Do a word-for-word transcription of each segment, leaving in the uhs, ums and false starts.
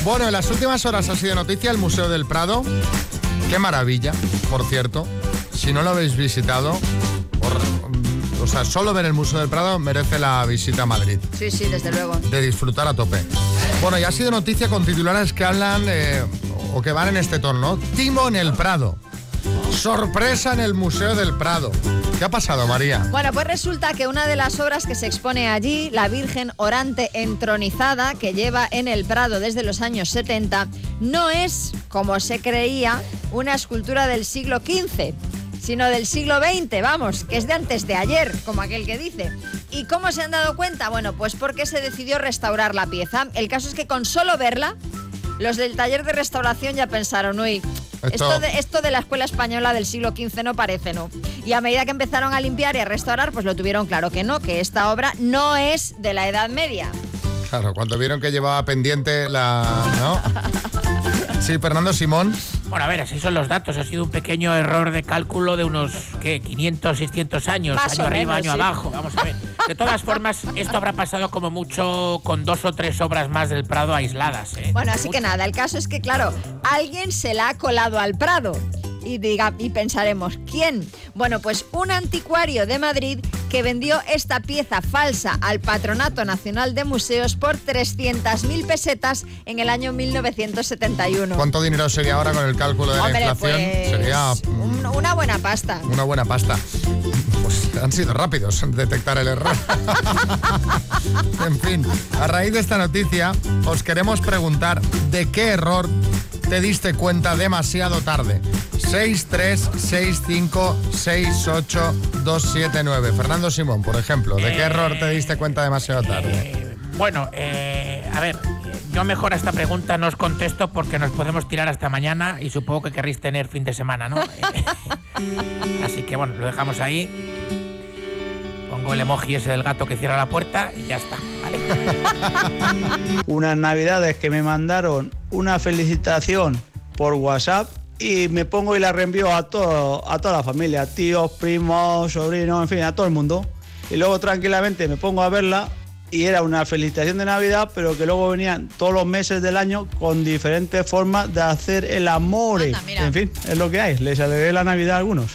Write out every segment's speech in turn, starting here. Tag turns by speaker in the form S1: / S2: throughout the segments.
S1: Bueno, en las últimas horas ha sido noticia el Museo del Prado. Qué maravilla, por cierto. Si no lo habéis visitado, por, o sea, solo ver el Museo del Prado merece la visita a Madrid.
S2: Sí, sí, desde luego.
S1: De disfrutar a tope. Bueno, ya ha sido noticia con titulares que hablan eh, o que van en este tono. Timo en el Prado. Sorpresa en el Museo del Prado. ¿Qué ha pasado, María?
S2: Bueno, pues resulta que una de las obras que se expone allí, la Virgen Orante entronizada, que lleva en el Prado desde los años setenta, no es, como se creía, una escultura del siglo quince, sino del siglo veinte, vamos, que es de antes de ayer, como aquel que dice. ¿Y cómo se han dado cuenta? Bueno, pues porque se decidió restaurar la pieza. El caso es que con solo verla, los del taller de restauración ya pensaron, uy, esto, esto, de, esto de la escuela española del siglo quince no parece, ¿no? Y a medida que empezaron a limpiar y a restaurar, pues lo tuvieron claro que no, que esta obra no es de la Edad Media.
S1: Claro, cuando vieron que llevaba pendiente la... ¿no? Sí, Fernando Simón.
S3: Bueno, a ver, así son los datos. Ha sido un pequeño error de cálculo de unos, ¿qué? quinientos, seiscientos años.
S2: Más
S3: año
S2: o
S3: arriba,
S2: menos,
S3: año
S2: sí.
S3: abajo. Vamos a ver. De todas formas, esto habrá pasado como mucho con dos o tres obras más del Prado aisladas, ¿eh?
S2: Bueno, así
S3: mucho.
S2: que nada, el caso es que, claro, alguien se la ha colado al Prado. Y, diga, y pensaremos, ¿quién? Bueno, pues un anticuario de Madrid que vendió esta pieza falsa al Patronato Nacional de Museos por trescientas mil pesetas en el año mil novecientos setenta y uno.
S1: ¿Cuánto dinero sería ahora con el cálculo de
S2: Hombre,
S1: la inflación?
S2: pues,
S1: Sería
S2: un, una buena pasta.
S1: una buena pasta. Pues han sido rápidos en detectar el error. En fin, a raíz de esta noticia, os queremos preguntar de qué error te diste cuenta demasiado tarde. seis tres seis cinco seis ocho dos siete nueve. Fernando Simón, por ejemplo, ¿de qué
S3: Eh,
S1: error te diste cuenta demasiado tarde?
S3: Eh, bueno, eh, a ver, yo mejor a esta pregunta no os contesto porque nos podemos tirar hasta mañana y supongo que querréis tener fin de semana, ¿no? Así que bueno, lo dejamos ahí. Pongo el emoji ese del gato que cierra la puerta y ya está, ¿vale?
S4: Unas navidades que me mandaron una felicitación por WhatsApp y me pongo y la reenvío a todo, a toda la familia, tíos, primos, sobrinos, en fin, a todo el mundo. Y luego tranquilamente me pongo a verla y era una felicitación de Navidad, pero que luego venían todos los meses del año con diferentes formas de hacer el amor.
S2: Anda, mira.
S4: En fin, es lo que hay. Les alegré la Navidad a algunos.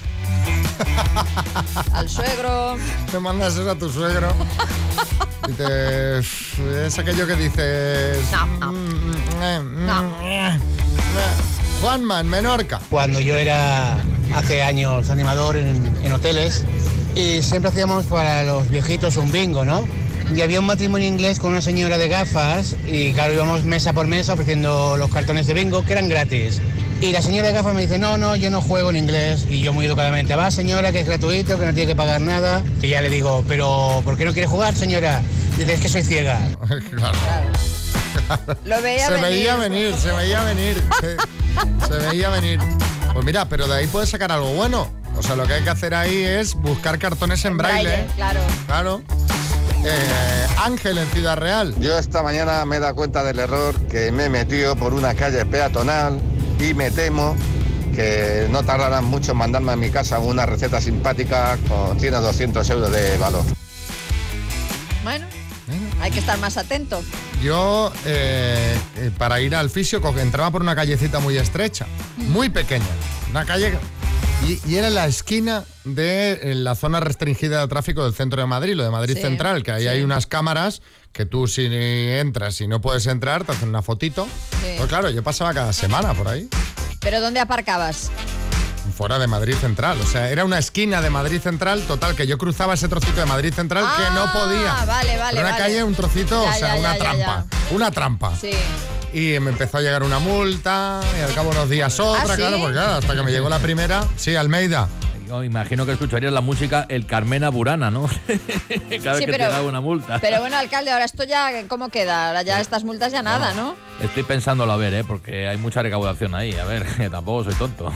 S2: Al suegro.
S1: Te mandas eso a tu suegro. Y te... Es aquello que dices...
S2: No, no.
S1: No. Juanma, en Menorca.
S5: Cuando yo era hace años animador en, en hoteles y siempre hacíamos para los viejitos un bingo, ¿no? Y había un matrimonio inglés con una señora de gafas y claro, íbamos mesa por mesa ofreciendo los cartones de bingo que eran gratis. Y la señora de gafas me dice, no, no, yo no juego en inglés. Y yo muy educadamente, va señora, que es gratuito, que no tiene que pagar nada. Y ya le digo, pero ¿por qué no quiere jugar, señora? Dice, es que soy ciega.
S1: Claro.
S2: Lo veía
S1: Se
S2: venir.
S1: veía venir, se veía venir. Se, se veía venir. Pues mira, pero de ahí puedes sacar algo bueno. O sea, lo que hay que hacer ahí es buscar cartones en braille.
S2: Braille, claro.
S1: Claro. Eh, Ángel, en Ciudad Real.
S6: Yo esta mañana me he dado cuenta del error que me he metido por una calle peatonal y me temo que no tardarán mucho en mandarme a mi casa una receta simpática con cien o doscientos euros de valor.
S2: Bueno, hay que estar más atento.
S1: Yo, eh, eh, para ir al fisio, co- entraba por una callecita muy estrecha, muy pequeña. Una calle... Y, y era en la esquina de eh, la zona restringida de tráfico del centro de Madrid, lo de Madrid
S2: Sí,
S1: Central, que ahí
S2: sí.
S1: hay unas cámaras que tú si entras y no puedes entrar, te hacen una fotito.
S2: Sí.
S1: Pues claro, yo pasaba cada semana por ahí,
S2: ¿Pero dónde aparcabas?
S1: fuera de Madrid Central. O sea, era una esquina de Madrid Central, total, que yo cruzaba ese trocito de Madrid Central que
S2: Ah,
S1: no podía.
S2: vale, vale,
S1: Era una
S2: vale.
S1: calle, un trocito,
S2: Ya,
S1: o sea,
S2: ya,
S1: una
S2: ya, ya,
S1: trampa.
S2: ya.
S1: Una trampa.
S2: Sí.
S1: Y me empezó a llegar una multa, y al cabo de unos días otra,
S2: ¿Ah, sí?
S1: claro, porque claro, hasta que me llegó la primera. Sí, Almeida.
S7: Yo imagino que escucharías la música El Carmena Burana, ¿no? Cada vez
S2: Sí,
S7: que
S2: pero-
S7: te da una multa.
S2: Pero bueno, alcalde, ahora esto ya, ¿cómo queda? Ahora ya estas multas ya nada, ¿no?
S7: Estoy pensándolo a ver, ¿eh? Porque hay mucha recaudación ahí. A ver, que tampoco soy tonto.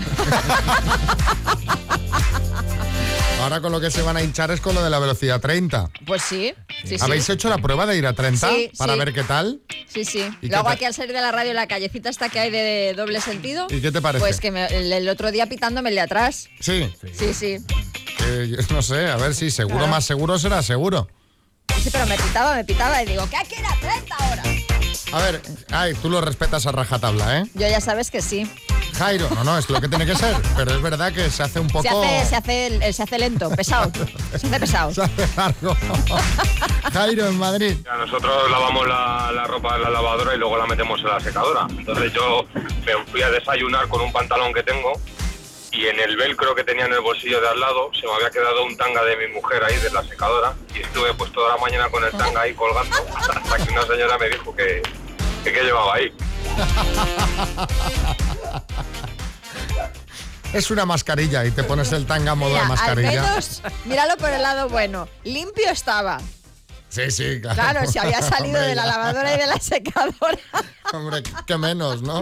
S1: Ahora con lo que se van a hinchar es con lo de la velocidad treinta.
S2: Pues sí, sí, sí.
S1: ¿Habéis hecho la prueba de ir a treinta
S2: Sí,
S1: para
S2: sí.
S1: ver qué tal?
S2: Sí, sí.
S1: ¿Y
S2: Luego
S1: qué te-
S2: aquí al salir de la radio, la callecita esta que hay de, de doble sentido.
S1: ¿Y qué te parece?
S2: Pues que me- el, el otro día pitándome el de atrás.
S1: Sí,
S2: Sí, sí.
S1: que yo no sé, a ver si seguro
S2: Claro.
S1: más seguro será seguro.
S2: Sí, pero me pitaba, me pitaba y digo, que hay que ir a treinta ahora.
S1: A ver, ay, tú lo respetas a rajatabla, ¿eh?
S2: Yo ya sabes que sí.
S1: Jairo, no, no, es lo que tiene que ser, pero es verdad que se hace un poco...
S2: Se hace, se hace, se hace lento, pesado. Se hace pesado.
S1: Se hace largo. Jairo, en Madrid.
S8: Nosotros lavamos la, la ropa en la lavadora y luego la metemos en la secadora. Entonces yo me fui a desayunar con un pantalón que tengo y en el velcro que tenía en el bolsillo de al lado se me había quedado un tanga de mi mujer ahí de la secadora y estuve pues toda la mañana con el tanga ahí colgando hasta que una señora me dijo que que, que llevaba ahí.
S1: Es una mascarilla y te pones el tanga a modo
S2: Mira,
S1: de mascarilla.
S2: al menos, míralo por el lado bueno. Limpio estaba.
S1: Sí, sí, claro.
S2: Claro, si había salido
S1: Hombre,
S2: de la
S1: ya.
S2: lavadora y de la secadora.
S1: Hombre, qué menos, ¿no?